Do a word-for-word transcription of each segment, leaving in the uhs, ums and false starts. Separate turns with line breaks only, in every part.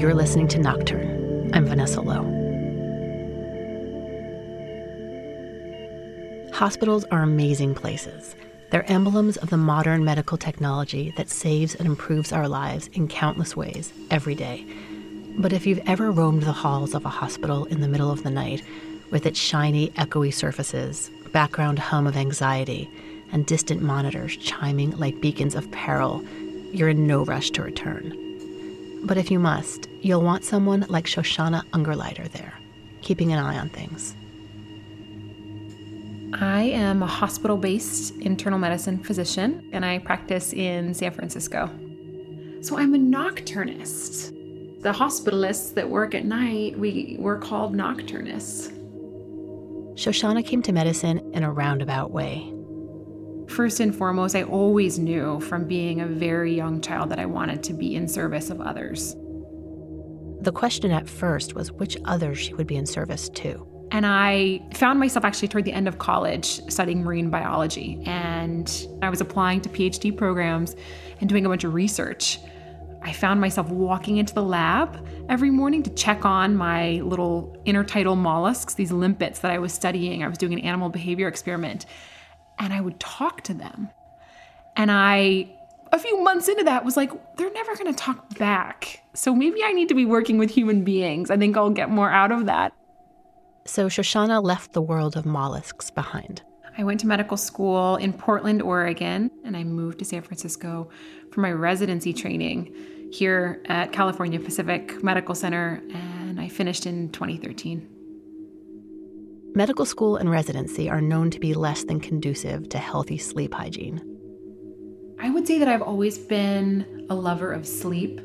You're listening to Nocturne. I'm Vanessa Lowe. Hospitals are amazing places. They're emblems of the modern medical technology that saves and improves our lives in countless ways every day. But if you've ever roamed the halls of a hospital in the middle of the night, with its shiny, echoey surfaces, background hum of anxiety, and distant monitors chiming like beacons of peril, you're in no rush to return. But if you must, you'll want someone like Shoshana Ungerleider there, keeping an eye on things.
I am a hospital-based internal medicine physician, and I practice in San Francisco. So I'm a nocturnist. The hospitalists that work at night, we, we're called nocturnists.
Shoshana came to medicine in a roundabout way.
First and foremost, I always knew from being a very young child that I wanted to be in service of others.
The question at first was which others she would be in service to.
And I found myself actually toward the end of college studying marine biology. And I was applying to PhD programs and doing a bunch of research. I found myself walking into the lab every morning to check on my little intertidal mollusks, these limpets that I was studying. I was doing an animal behavior experiment. And I would talk to them. And I, a few months into that, was like, they're never going to talk back. So maybe I need to be working with human beings. I think I'll get more out of that.
So Shoshana left the world of mollusks behind.
I went to medical school in Portland, Oregon, and I moved to San Francisco for my residency training here at California Pacific Medical Center, and I finished in twenty thirteen.
Medical school and residency are known to be less than conducive to healthy sleep hygiene.
I would say that I've always been a lover of sleep.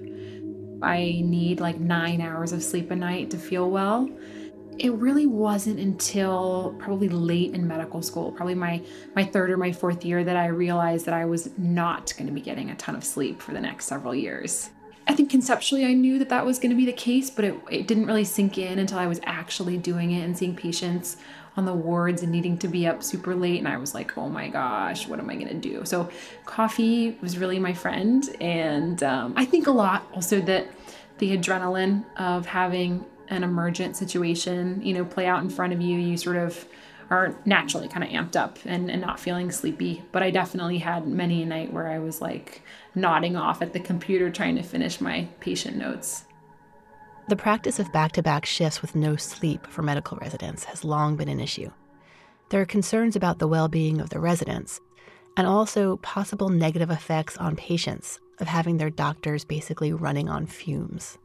I need like nine hours of sleep a night to feel well. It really wasn't until probably late in medical school, probably my, my third or my fourth year, that I realized that I was not going to be getting a ton of sleep for the next several years. I think conceptually I knew that that was going to be the case, but it, it didn't really sink in until I was actually doing it and seeing patients on the wards and needing to be up super late. And I was like, oh my gosh, what am I going to do? So coffee was really my friend. And um, I think a lot also that the adrenaline of having an emergent situation, you know, play out in front of you, you sort of are naturally kind of amped up and, and not feeling sleepy. But I definitely had many a night where I was like nodding off at the computer trying to finish my patient notes.
The practice of back-to-back shifts with no sleep for medical residents has long been an issue. There are concerns about the well-being of the residents and also possible negative effects on patients of having their doctors basically running on fumes.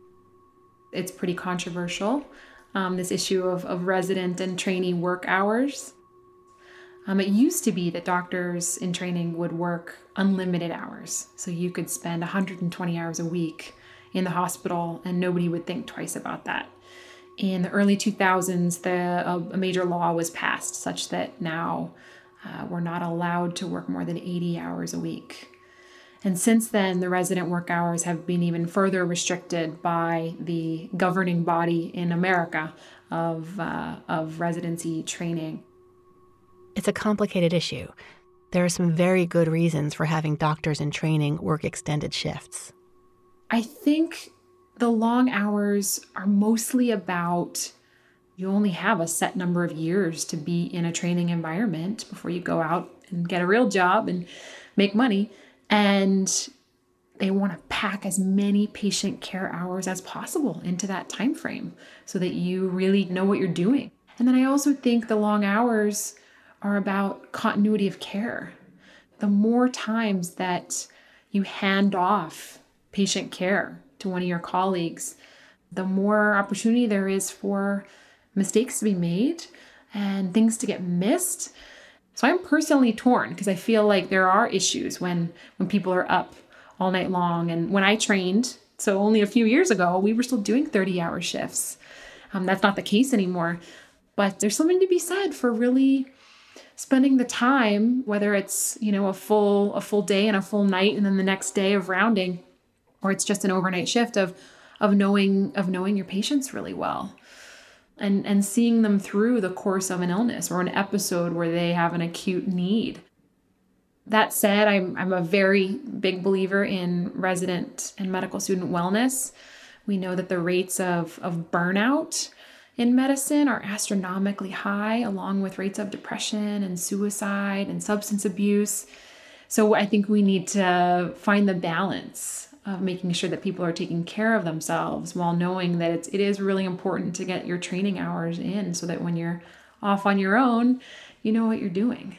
It's pretty controversial, um, this issue of, of resident and trainee work hours. Um, it used to be that doctors in training would work unlimited hours. So you could spend one hundred twenty hours a week in the hospital and nobody would think twice about that. In the early two thousands, the, a, a major law was passed such that now uh, we're not allowed to work more than eighty hours a week. And since then, the resident work hours have been even further restricted by the governing body in America of, uh, of residency training.
It's a complicated issue. There are some very good reasons for having doctors in training work extended shifts.
I think the long hours are mostly about you only have a set number of years to be in a training environment before you go out and get a real job and make money. And they want to pack as many patient care hours as possible into that time frame so that you really know what you're doing. And then I also think the long hours are about continuity of care. The more times that you hand off patient care to one of your colleagues, the more opportunity there is for mistakes to be made and things to get missed. So I'm personally torn because I feel like there are issues when, when people are up all night long. And when I trained, so only a few years ago, we were still doing thirty-hour shifts. Um, that's not the case anymore. But there's something to be said for really spending the time, whether it's, you know, a full a full day and a full night and then the next day of rounding, or it's just an overnight shift of of knowing of knowing your patients really well. And, and seeing them through the course of an illness or an episode where they have an acute need. That said, I'm I'm a very big believer in resident and medical student wellness, We know that the rates of, of burnout in medicine are astronomically high, along with rates of depression and suicide and substance abuse. So I think we need to find the balance of making sure that people are taking care of themselves while knowing that it's, it is really important to get your training hours in so that when you're off on your own, you know what you're doing.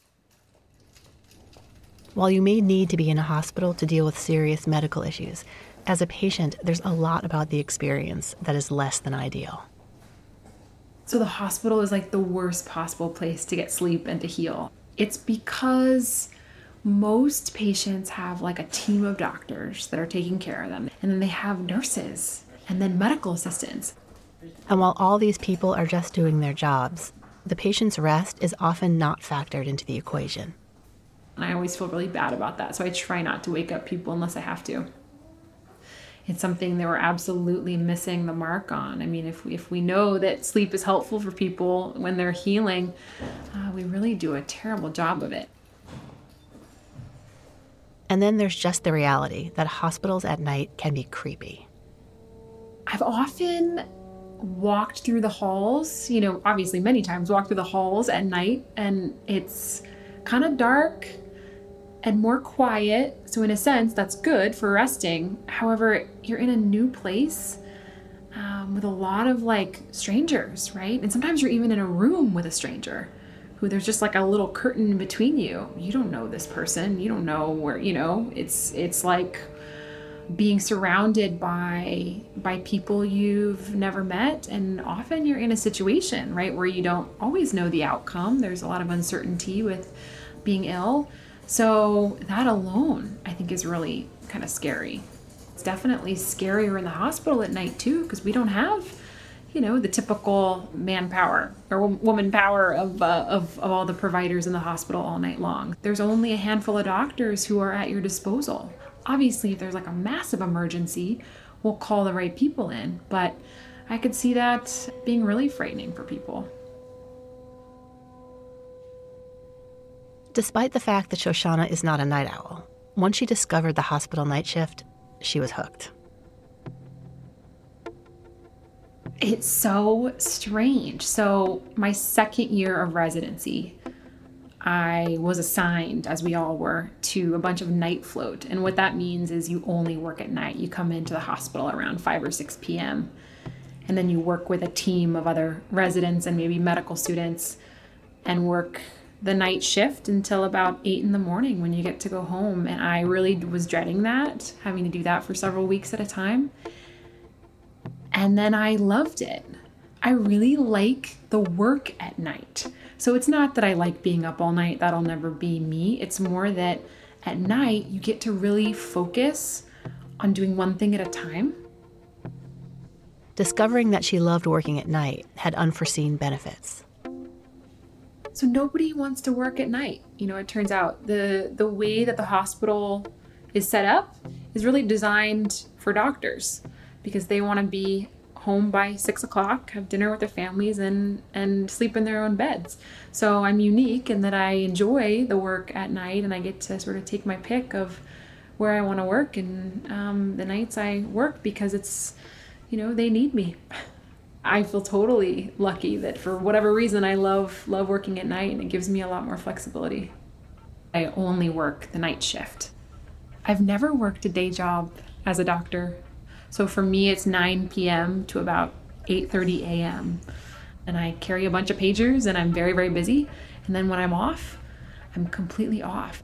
While you may need to be in a hospital to deal with serious medical issues, as a patient, there's a lot about the experience that is less than ideal.
So the hospital is like the worst possible place to get sleep and to heal. It's because most patients have like a team of doctors that are taking care of them. And then they have nurses and then medical assistants.
And while all these people are just doing their jobs, the patient's rest is often not factored into the equation.
And I always feel really bad about that. So I try not to wake up people unless I have to. It's something that we're absolutely missing the mark on. I mean, if we, if we know that sleep is helpful for people when they're healing, uh, we really do a terrible job of it.
And then there's just the reality that hospitals at night can be creepy.
I've often walked through the halls, you know, obviously many times walked through the halls at night, and it's kind of dark and more quiet. So in a sense, that's good for resting. However, you're in a new place um, with a lot of like strangers, right? And sometimes you're even in a room with a stranger who there's just like a little curtain between you. You don't know this person. You don't know where, you know, it's, it's like being surrounded by, by people you've never met. And often you're in a situation, right, where you don't always know the outcome. There's a lot of uncertainty with being ill. So that alone, I think, is really kind of scary. It's definitely scarier in the hospital at night, too, because we don't have, you know, the typical manpower or woman power of, uh, of, of all the providers in the hospital all night long. There's only a handful of doctors who are at your disposal. Obviously, if there's like a massive emergency, we'll call the right people in. But I could see that being really frightening for people.
Despite the fact that Shoshana is not a night owl, once she discovered the hospital night shift, she was hooked.
It's so strange. So my second year of residency, I was assigned, as we all were, to a bunch of night float. And what that means is you only work at night. You come into the hospital around five or six p.m. and then you work with a team of other residents and maybe medical students and work the night shift until about eight in the morning when you get to go home. And I really was dreading that, having to do that for several weeks at a time. And then I loved it. I really like the work at night. So it's not that I like being up all night. That'll never be me. It's more that at night you get to really focus on doing one thing at a time.
Discovering that she loved working at night had unforeseen benefits.
So nobody wants to work at night. You know, it turns out the, the way that the hospital is set up is really designed for doctors because they want to be home by six o'clock, have dinner with their families, and, and sleep in their own beds. So I'm unique in that I enjoy the work at night and I get to sort of take my pick of where I want to work and um, the nights I work because it's, you know, they need me. I feel totally lucky that for whatever reason I love love working at night and it gives me a lot more flexibility. I only work the night shift. I've never worked a day job as a doctor. So for me it's nine p.m. to about eight thirty a.m. and I carry a bunch of pagers and I'm very, very busy. And then when I'm off, I'm completely off.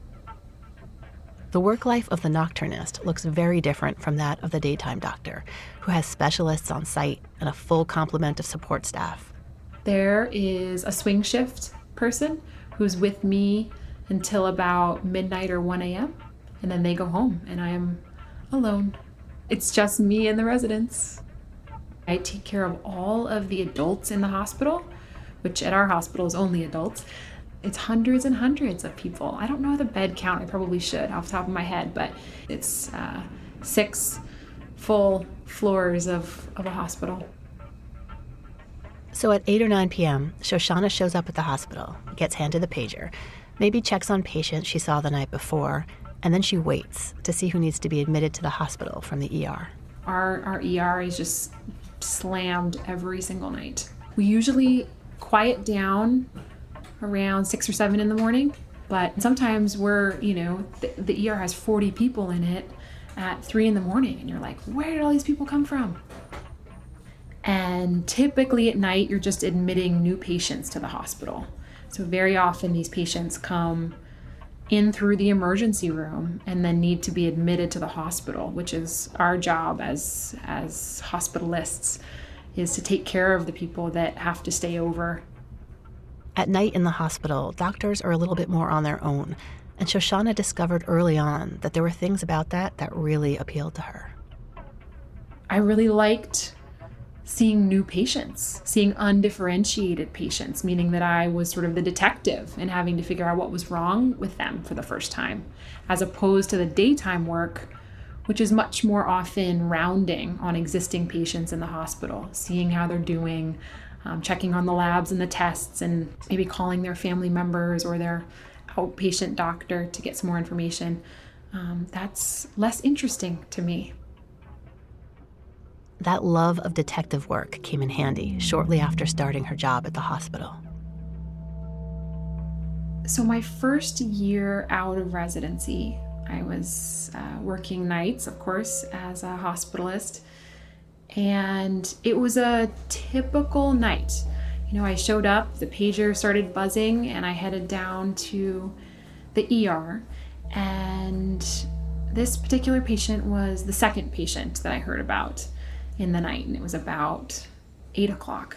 The work life of the nocturnist looks very different from that of the daytime doctor, who has specialists on site and a full complement of support staff.
There is a swing shift person who's with me until about midnight or one a.m. and then they go home and I am alone. It's just me and the residents. I take care of all of the adults in the hospital, which at our hospital is only adults. It's hundreds and hundreds of people. I don't know the bed count. I probably should off the top of my head, but it's uh, six full floors of, of a hospital.
So at eight or nine p.m., Shoshana shows up at the hospital, gets handed the pager, maybe checks on patients she saw the night before, and then she waits to see who needs to be admitted to the hospital from the E R.
our, our E R is just slammed every single night. We usually quiet down around six or seven in the morning, but sometimes we're, you know, the, the E R has forty people in it at three in the morning, and you're like, where did all these people come from? And typically at night, you're just admitting new patients to the hospital. So very often these patients come in through the emergency room and then need to be admitted to the hospital, which is our job as, as hospitalists, is to take care of the people that have to stay over.
At night in the hospital, doctors are a little bit more on their own, and Shoshana discovered early on that there were things about that that really appealed to her.
I really liked seeing new patients, seeing undifferentiated patients, meaning that I was sort of the detective and having to figure out what was wrong with them for the first time, as opposed to the daytime work, which is much more often rounding on existing patients in the hospital, seeing how they're doing, um, checking on the labs and the tests, and maybe calling their family members or their outpatient doctor to get some more information. Um, that's less interesting to me.
That love of detective work came in handy shortly after starting her job at the hospital.
So my first year out of residency, I was uh, working nights, of course, as a hospitalist. And it was a typical night. You know, I showed up, the pager started buzzing, and I headed down to the E R. And this particular patient was the second patient that I heard about in the night, and it was about eight o'clock.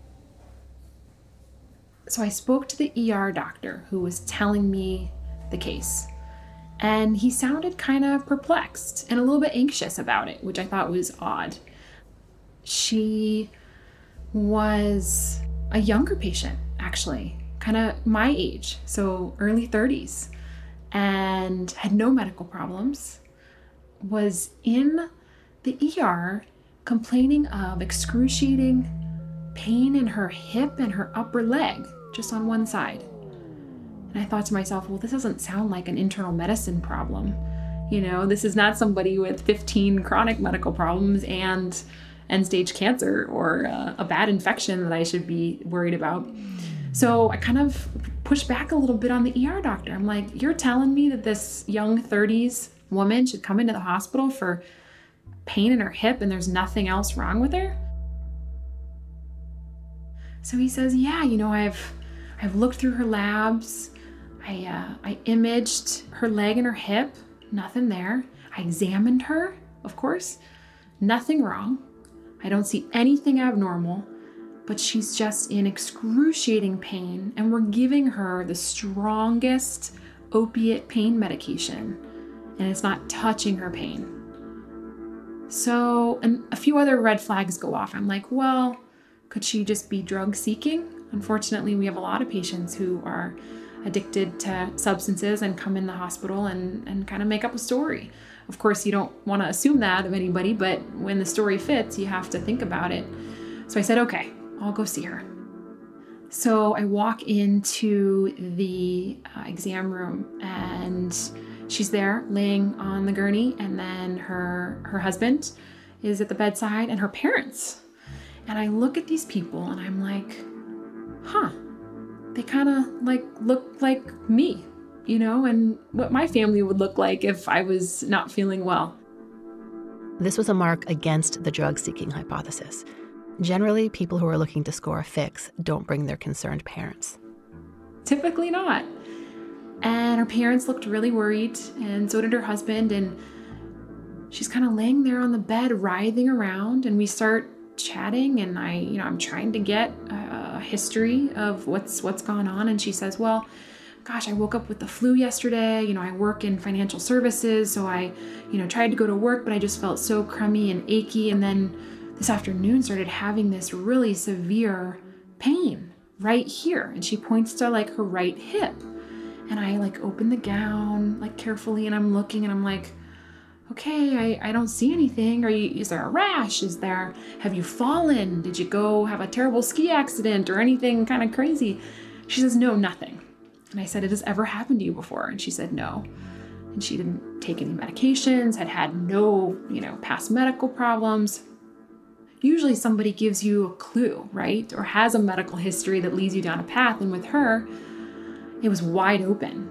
So I spoke to the E R doctor who was telling me the case, and he sounded kind of perplexed and a little bit anxious about it, which I thought was odd. She was a younger patient, actually, kind of my age, so early thirties, and had no medical problems, was in the E R complaining of excruciating pain in her hip and her upper leg, just on one side. And I thought to myself, well, this doesn't sound like an internal medicine problem. You know, this is not somebody with fifteen chronic medical problems and end-stage cancer or uh, a bad infection that I should be worried about. So I kind of pushed back a little bit on the E R doctor. I'm like, you're telling me that this young thirties woman should come into the hospital for pain in her hip and there's nothing else wrong with her? So he says, yeah, you know, I've I've looked through her labs. I uh, I imaged her leg and her hip, nothing there. I examined her, of course, nothing wrong. I don't see anything abnormal, but she's just in excruciating pain, and we're giving her the strongest opiate pain medication, and it's not touching her pain. So, and a few other red flags go off. I'm like, well, could she just be drug seeking? Unfortunately, we have a lot of patients who are addicted to substances and come in the hospital and, and kind of make up a story. Of course, you don't want to assume that of anybody, but when the story fits, you have to think about it. So I said, okay, I'll go see her. So I walk into the uh, exam room, and she's there laying on the gurney, and then her her husband is at the bedside and her parents. And I look at these people and I'm like, huh, they kind of like look like me, you know, and what my family would look like if I was not feeling well.
This was a mark against the drug-seeking hypothesis. Generally, people who are looking to score a fix don't bring their concerned parents.
Typically not. And her parents looked really worried, and so did her husband, and she's kind of laying there on the bed, writhing around, and we start chatting, and I, you know, I'm trying to get a history of what's what's gone on, and she says, well, gosh, I woke up with the flu yesterday, you know, I work in financial services, so I, you know, tried to go to work, but I just felt so crummy and achy, and then this afternoon started having this really severe pain right here, and she points to like her right hip. And I like open the gown like carefully, and I'm looking, and I'm like, okay, I, I don't see anything. Are you, is there a rash? Is there, have you fallen? Did you go have a terrible ski accident or anything kind of crazy? She says, no, nothing. And I said, it has ever happened to you before? And she said, no. and she didn't take any medications, had had no, you know, past medical problems. Usually somebody gives you a clue, right? Or has a medical history that leads you down a path. And with her, it was wide open.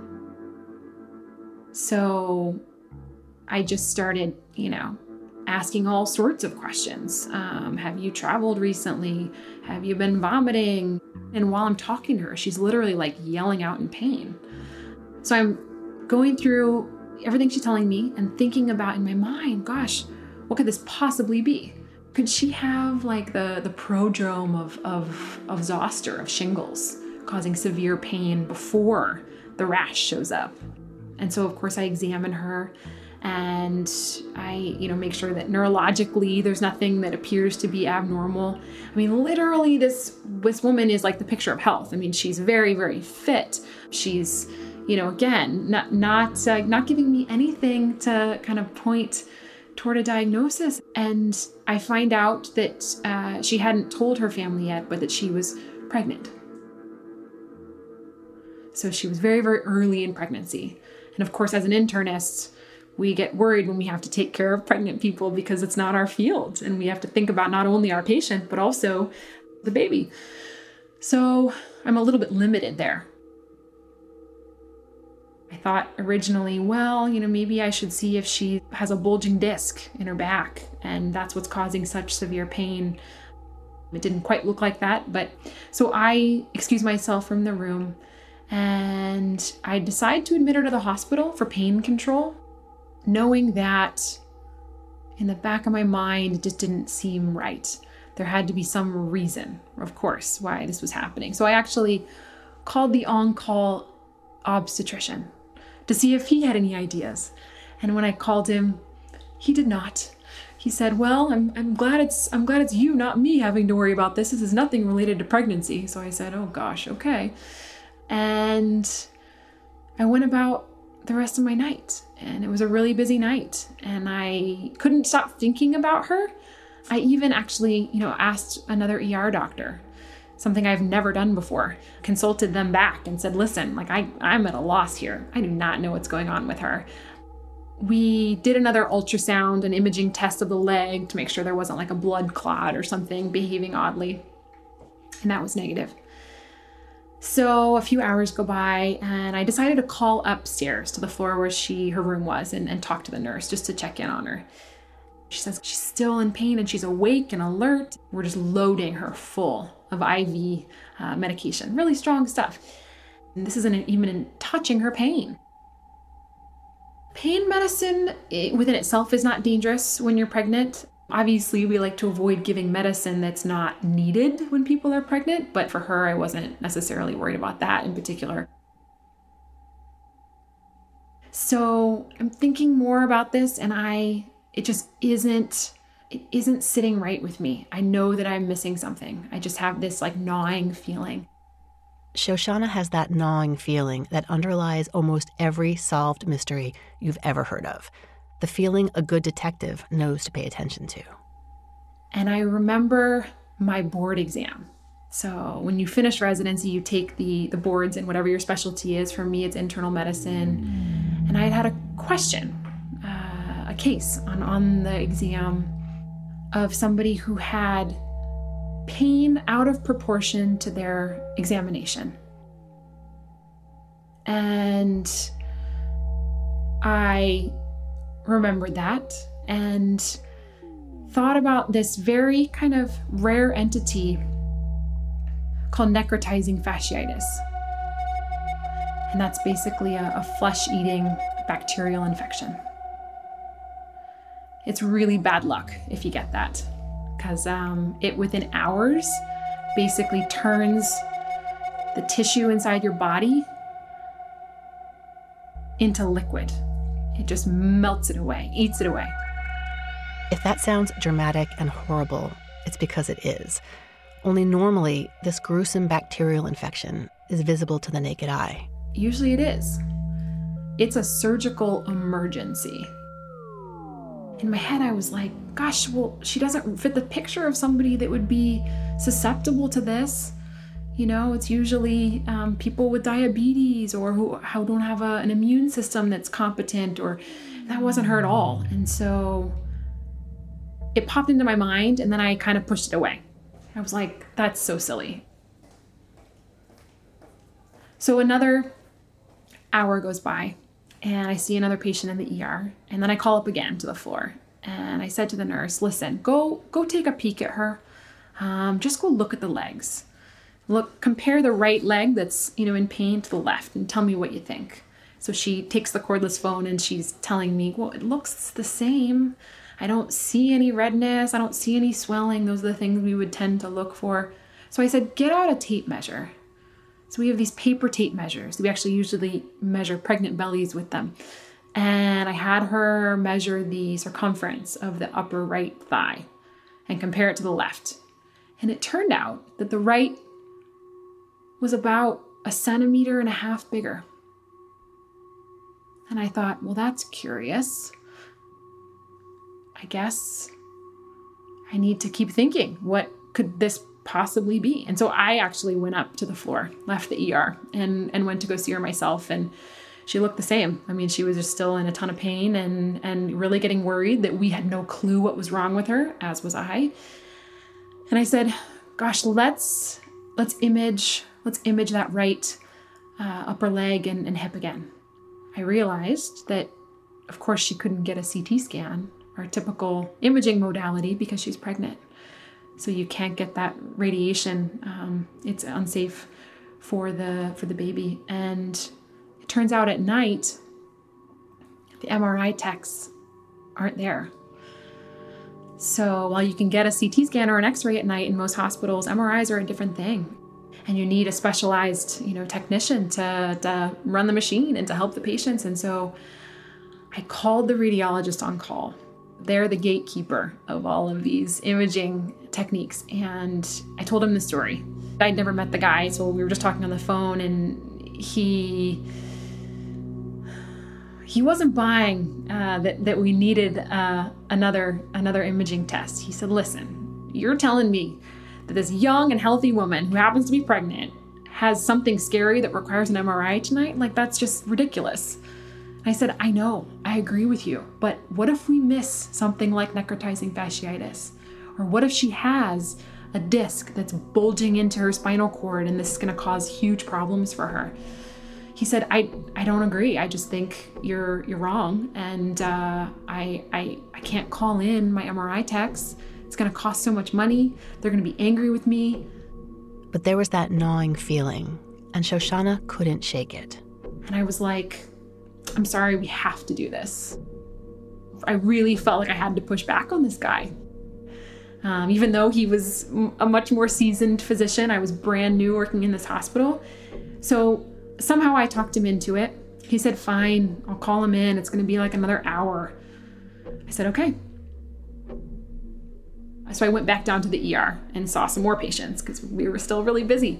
So I just started, you know, asking all sorts of questions. Um, have you traveled recently? Have you been vomiting? And while I'm talking to her, she's literally like yelling out in pain. So I'm going through everything she's telling me and thinking about in my mind, gosh, what could this possibly be? Could she have like the, the prodrome of, of, of zoster, of shingles, causing severe pain before the rash shows up? And so, of course, I examine her and I, you know, make sure that neurologically there's nothing that appears to be abnormal. I mean, literally this, this woman is like the picture of health. I mean, she's very, very fit. She's, you know, again, not, not, uh, not giving me anything to kind of point toward a diagnosis. And I find out that uh, she hadn't told her family yet, but that she was pregnant. So she was very, very early in pregnancy. And of course, as an internist, we get worried when we have to take care of pregnant people because it's not our field. And we have to think about not only our patient, but also the baby. So I'm a little bit limited there. I thought originally, well, you know, maybe I should see if she has a bulging disc in her back, and that's what's causing such severe pain. It didn't quite look like that, but so I excused myself from the room and I decided to admit her to the hospital for pain control, knowing that in the back of my mind, it just didn't seem right. There had to be some reason, of course, why this was happening. So I actually called the on-call obstetrician to see if he had any ideas. And when I called him, he did not. He said, well, I'm I'm glad it's I'm glad it's you, not me, having to worry about this. This is nothing related to pregnancy. So I said, oh gosh, okay. And I went about the rest of my night, and it was a really busy night, and I couldn't stop thinking about her. I even actually, you know, asked another E R doctor, something I've never done before, consulted them back and said, listen, like I, I'm at a loss here. I do not know what's going on with her. We did another ultrasound and imaging test of the leg to make sure there wasn't like a blood clot or something behaving oddly. And that was negative. So a few hours go by and I decided to call upstairs to the floor where she, her room was and, and talk to the nurse just to check in on her. She says she's still in pain and she's awake and alert. We're just loading her full of I V uh, medication, really strong stuff. And this isn't even touching her pain. Pain medicine it, within itself is not dangerous when you're pregnant. Obviously, we like to avoid giving medicine that's not needed when people are pregnant, but for her, I wasn't necessarily worried about that in particular. So I'm thinking more about this and I, it just isn't, it isn't sitting right with me. I know that I'm missing something. I just have this like gnawing feeling.
Shoshana has that gnawing feeling that underlies almost every solved mystery you've ever heard of. The feeling a good detective knows to pay attention to.
And I remember my board exam. So when you finish residency, you take the, the boards in whatever your specialty is. For me, it's internal medicine. And I had had a question, uh, a case on, on the exam of somebody who had pain out of proportion to their examination. And I remembered that and thought about this very kind of rare entity called necrotizing fasciitis. And that's basically a, a flesh-eating bacterial infection. It's really bad luck if you get that, because um, it within hours basically turns the tissue inside your body into liquid. It just melts it away, eats it away.
If that sounds dramatic and horrible, it's because it is. Only normally, this gruesome bacterial infection is visible to the naked eye.
Usually it is. It's a surgical emergency. In my head, I was like, gosh, well, she doesn't fit the picture of somebody that would be susceptible to this. You know, it's usually um, people with diabetes or who, who don't have a, an immune system that's competent, or that wasn't her at all. And so it popped into my mind, and then I kind of pushed it away. I was like, that's so silly. So another hour goes by, and I see another patient in the E R, and then I call up again to the floor. And I said to the nurse, listen, go go take a peek at her. Um, just go look at the legs. Look, compare the right leg that's, you know, in pain to the left, and tell me what you think. So she takes the cordless phone and she's telling me, well, it looks the same. I don't see any redness. I don't see any swelling. Those are the things we would tend to look for. So I said, get out a tape measure. So we have these paper tape measures. We actually usually measure pregnant bellies with them. And I had her measure the circumference of the upper right thigh and compare it to the left. And it turned out that the right was about a centimeter and a half bigger. And I thought, well, that's curious. I guess I need to keep thinking, what could this possibly be? And so I actually went up to the floor, left the E R, and, and went to go see her myself. And she looked the same. I mean, she was just still in a ton of pain and, and really getting worried that we had no clue what was wrong with her, as was I. And I said, gosh, let's, let's image, let's image that right uh, upper leg and, and hip again. I realized that, of course, she couldn't get a C T scan, our typical imaging modality, because she's pregnant. So you can't get that radiation. Um, it's unsafe for the for the baby. And it turns out at night, the M R I techs aren't there. So while you can get a C T scan or an X-ray at night in most hospitals, M R Is are a different thing. And you need a specialized, you know, technician to, to run the machine and to help the patients. And so I called the radiologist on call. They're the gatekeeper of all of these imaging techniques. And I told him the story. I'd never met the guy, so we were just talking on the phone, and he he wasn't buying uh, that, that we needed uh, another another imaging test. He said, listen, you're telling me that this young and healthy woman who happens to be pregnant has something scary that requires an M R I tonight? Like, that's just ridiculous. I said, I know, I agree with you, but what if we miss something like necrotizing fasciitis? Or what if she has a disc that's bulging into her spinal cord and this is gonna cause huge problems for her? He said, I, I don't agree. I just think you're you're wrong. And uh, I, I, I can't call in my M R I techs. It's gonna cost so much money. They're gonna be angry with me.
But there was that gnawing feeling, and Shoshana couldn't shake it.
And I was like, I'm sorry, we have to do this. I really felt like I had to push back on this guy. Um, even though he was a much more seasoned physician, I was brand new working in this hospital. So somehow I talked him into it. He said, fine, I'll call him in. It's gonna be like another hour. I said, okay. So I went back down to the E R and saw some more patients because we were still really busy.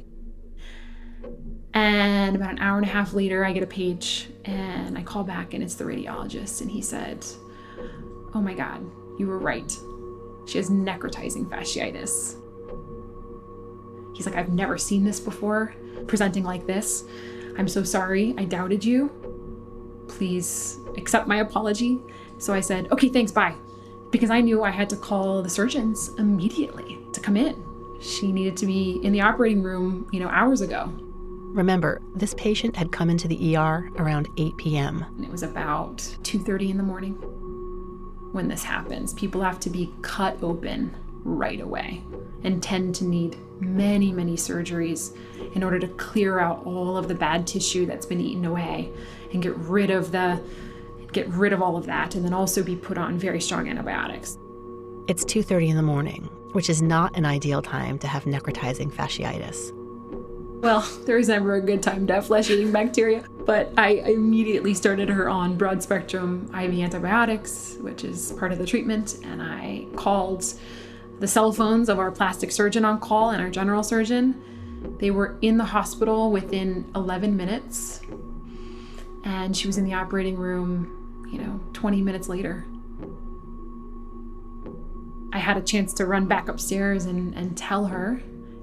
And about an hour and a half later, I get a page and I call back and it's the radiologist. And he said, oh my God, you were right. She has necrotizing fasciitis. He's like, I've never seen this before, presenting like this. I'm so sorry, I doubted you. Please accept my apology. So I said, okay, thanks, bye. Because I knew I had to call the surgeons immediately to come in. She needed to be in the operating room, you know, hours ago.
Remember, this patient had come into the E R around eight p.m.
And it was about two thirty in the morning when this happens. People have to be cut open right away and tend to need many, many surgeries in order to clear out all of the bad tissue that's been eaten away and get rid of the get rid of all of that, and then also be put on very strong antibiotics.
It's two thirty in the morning, which is not an ideal time to have necrotizing fasciitis.
Well, there is never a good time to have flesh-eating bacteria, but I immediately started her on broad-spectrum I V antibiotics, which is part of the treatment, and I called the cell phones of our plastic surgeon on call and our general surgeon. They were in the hospital within eleven minutes, and she was in the operating room, you know, twenty minutes later. I had a chance to run back upstairs and, and tell her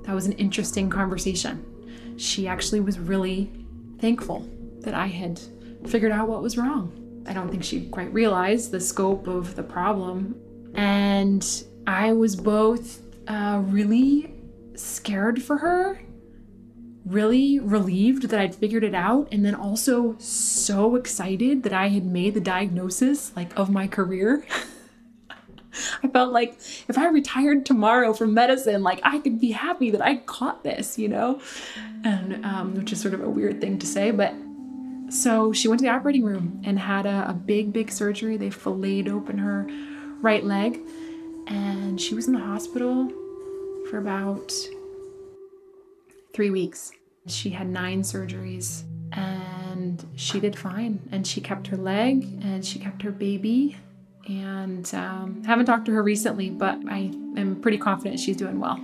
that was an interesting conversation. She actually was really thankful that I had figured out what was wrong. I don't think she quite realized the scope of the problem. And I was both uh, really scared for her, really relieved that I'd figured it out, and then also so excited that I had made the diagnosis like of my career. I felt like if I retired tomorrow from medicine, like I could be happy that I caught this, you know, and um, which is sort of a weird thing to say. But so she went to the operating room and had a, a big, big surgery. They filleted open her right leg, and she was in the hospital for about three weeks. She had nine surgeries, and she did fine. And she kept her leg, and she kept her baby. And um, haven't talked to her recently, but I am pretty confident she's doing well.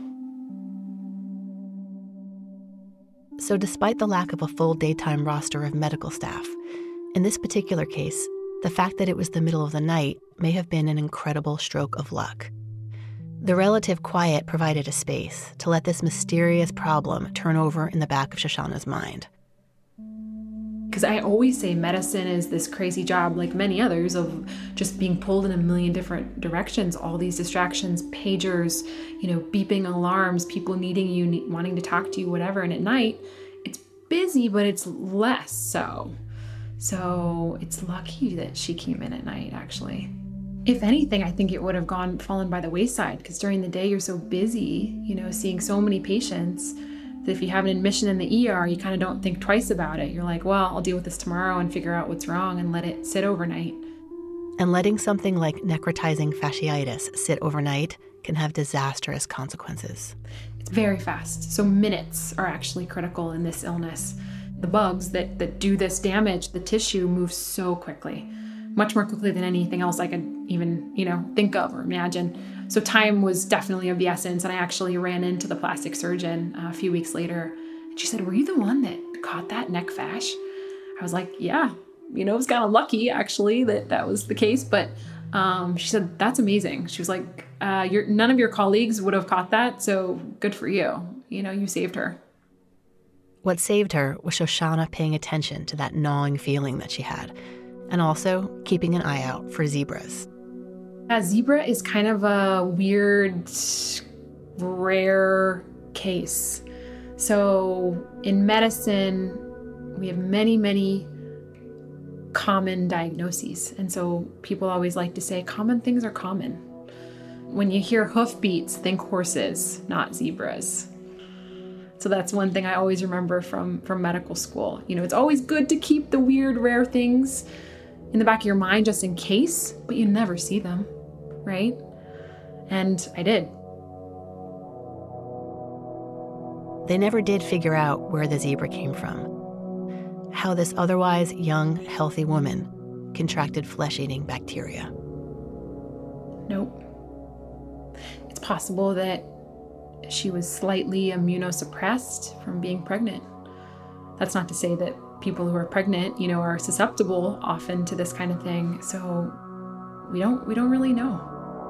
So despite the lack of a full daytime roster of medical staff, in this particular case, the fact that it was the middle of the night may have been an incredible stroke of luck. The relative quiet provided a space to let this mysterious problem turn over in the back of Shoshana's mind.
Because I always say medicine is this crazy job, like many others, of just being pulled in a million different directions, all these distractions, pagers, you know, beeping alarms, people needing you, ne- wanting to talk to you, whatever. And at night, it's busy, but it's less so. So it's lucky that she came in at night, actually. If anything, I think it would have gone fallen by the wayside, because during the day you're so busy, you know, seeing so many patients, that if you have an admission in the E R, you kind of don't think twice about it. You're like, well, I'll deal with this tomorrow and figure out what's wrong and let it sit overnight.
And letting something like necrotizing fasciitis sit overnight can have disastrous consequences.
It's very fast. So minutes are actually critical in this illness. The bugs that, that do this damage, the tissue moves so quickly, much more quickly than anything else I could even, you know, think of or imagine. So time was definitely of the essence. And I actually ran into the plastic surgeon a few weeks later. And she said, were you the one that caught that neck fash? I was like, yeah, you know, it was kind of lucky actually that that was the case. But um, she said, that's amazing. She was like, uh, your, none of your colleagues would have caught that. So good for you. You know, you saved her.
What saved her was Shoshana paying attention to that gnawing feeling that she had, and also keeping an eye out for zebras.
A zebra is kind of a weird, rare case. So in medicine, we have many, many common diagnoses. And so people always like to say common things are common. When you hear hoofbeats, think horses, not zebras. So that's one thing I always remember from, from medical school. You know, it's always good to keep the weird, rare things in the back of your mind just in case, but you never see them, right? And I did.
They never did figure out where the zebra came from, how this otherwise young, healthy woman contracted flesh-eating bacteria.
Nope. It's possible that she was slightly immunosuppressed from being pregnant. That's not to say that people who are pregnant, you know, are susceptible often to this kind of thing. So we don't we don't really know.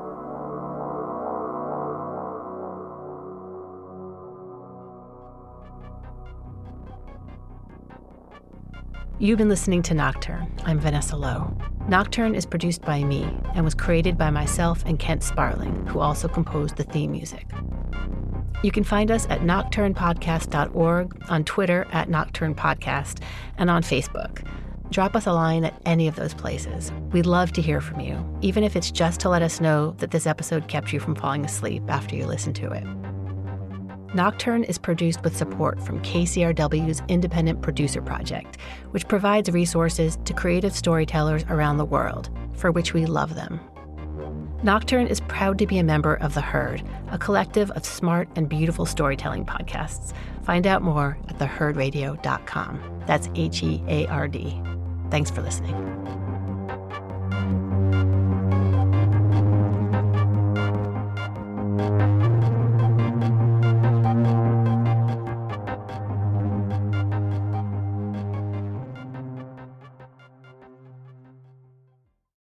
You've been listening to Nocturne. I'm Vanessa Lowe. Nocturne is produced by me and was created by myself and Kent Sparling, who also composed the theme music. You can find us at nocturne podcast dot org, on Twitter at Nocturne Podcast, and on Facebook. Drop us a line at any of those places. We'd love to hear from you, even if it's just to let us know that this episode kept you from falling asleep after you listen to it. Nocturne is produced with support from K C R W's Independent Producer Project, which provides resources to creative storytellers around the world, for which we love them. Nocturne is proud to be a member of The Herd, a collective of smart and beautiful storytelling podcasts. Find out more at the herd radio dot com. That's H E A R D. Thanks for listening.